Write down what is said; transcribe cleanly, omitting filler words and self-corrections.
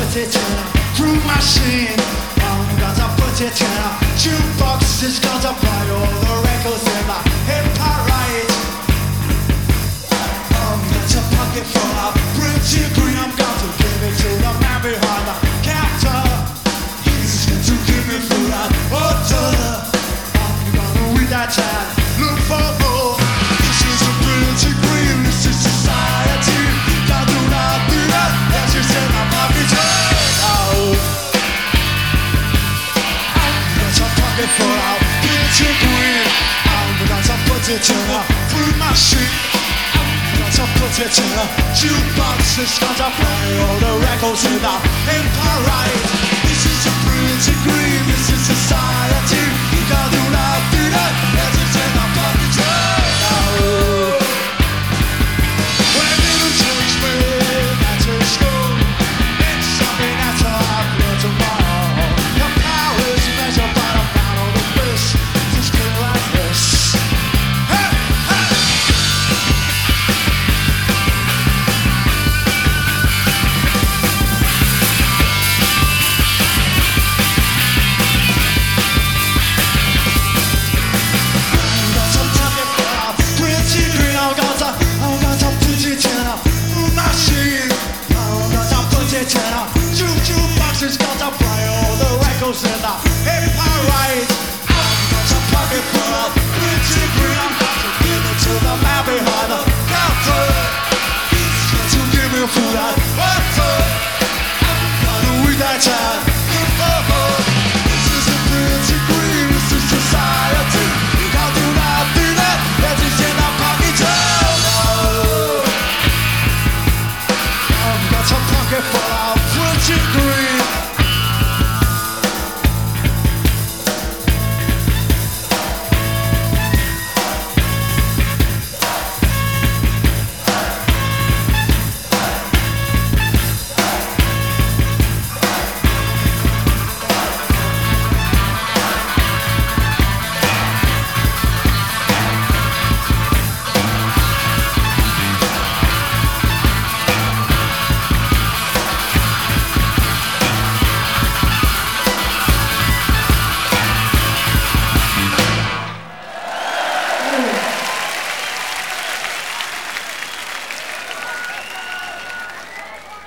through machine. I'm gonna put it in a jukebox is gonna play all the records in my hip right. I'm gonna pocket full of pretty green. I'm gonna give it to the man behind the counter. He's going to give me food and water. I'm gonna read that chat, look for more. This is a pretty green, this is society. Gotta do that, that's just in my pocket. For our pretty green, I'm gonna put it in a food machine. I'm gonna put it in a jukebox. It's gonna play all the records in the empire right. This is a pretty green, this is society. You gotta do that, as it's in our pocket. When little church man at your school, it's something that's hard for tomorrow. The power is measured by the just clear like this. Hey, hey. I'm gonna talk about pretty green. I'm gonna put it in a machine. I'm gonna put it in a jukebox. It's gonna play all the records in the empire right. Pocket full of pretty green. I'm going to give it to the man behind the counter. He's going to give me food and water. I'm gonna read that chat. This is a pretty green, this is society. You gotta do that, that is in our pocket. I've got a pocket full of pretty green.